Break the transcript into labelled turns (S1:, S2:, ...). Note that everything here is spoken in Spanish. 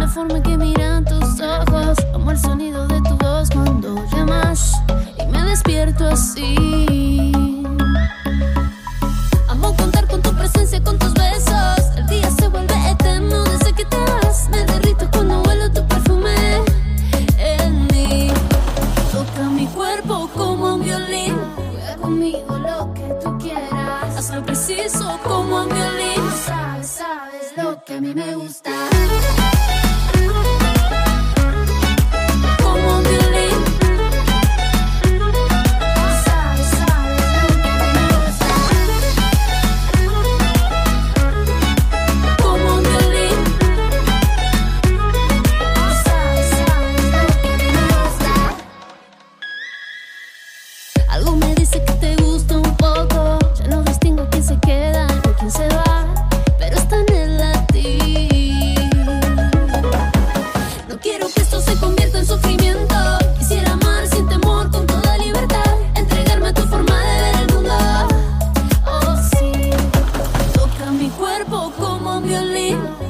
S1: forma en que miran tus ojos, amo el sonido de tu voz cuando llamas y me despierto así. Amo contar con tu presencia, con tus besos. El día se vuelve eterno desde que te vas. Me derrito cuando huelo tu perfume en mí. Toca mi cuerpo como un violín. Juega conmigo lo que tú quieras. Hazlo preciso como un violín. Sabes lo que a mí me gusta. Como un violín. Sabes lo que a mí me gusta. Como un violín. Sabes lo que a mí me gusta. Algo me dice que te gusta un poco. Ya no distingo quién se queda y quién se va, pero está en el latir. No quiero que esto se convierta en sufrimiento. Quisiera amar sin temor, con toda libertad. Entregarme a tu forma de ver el mundo. Oh sí, toca mi cuerpo como un violín.